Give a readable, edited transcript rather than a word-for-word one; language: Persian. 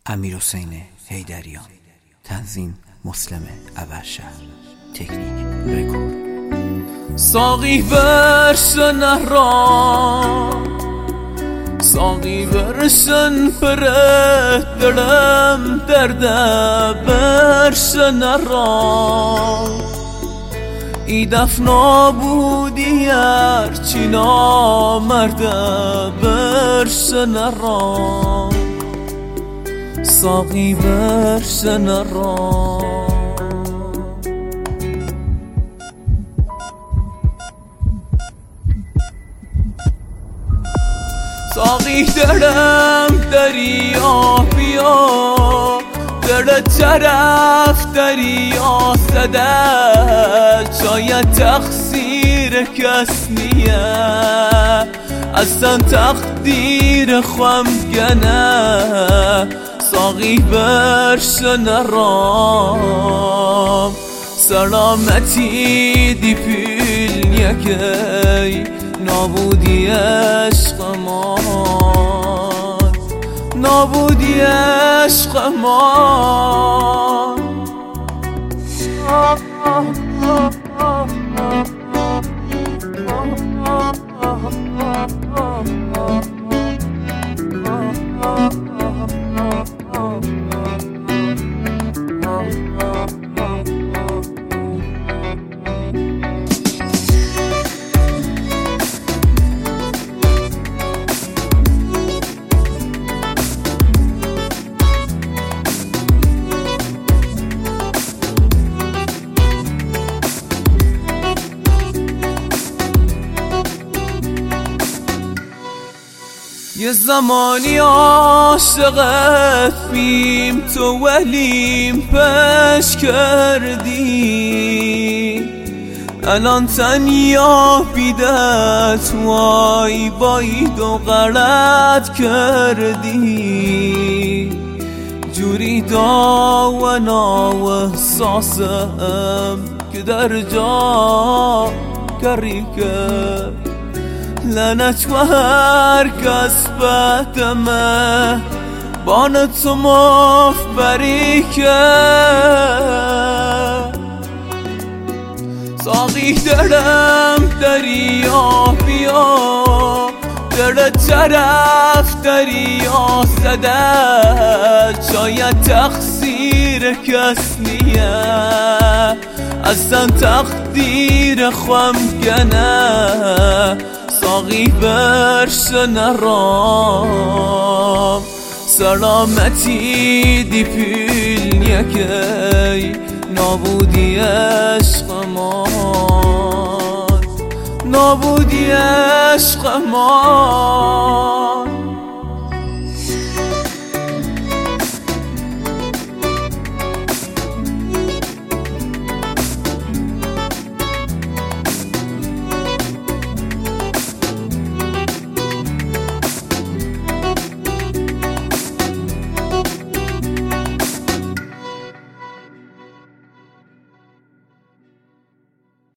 امیرحسین حیدریان. تنظیم مسلم ابرشهر. تکنیک رکورد. ساقی برشن را ساقی برشن پرت دلم درده برشن را ای دفنا بودی ارچی نامرده برشن را ساقی برشن را ساقی دلم دریا بیا دل طرف دریا زده شاید تقصیر کس نیه اصلا تقدیر خمگنه ساقی برشن رام سلامتی دی پیل یکی نابودی عشق ما نابودی عشق ما یه زمانی عاشقت بیم تو ولیم پش کردی الان تنیا بیدت وای باید و غلط کردی جوری داونا و احساسم که در جا کری کرد لعنت و هر کس بدمه بان تو مفبری کرد ساقی دلم دریا بیا دل طرف دریا زده شاید تقصیر کس نیه اصلا تقدیر خمگنه ساقی برشن رام سلامتی دی پیل یکی نابودی عشق ما نابودی عشق ما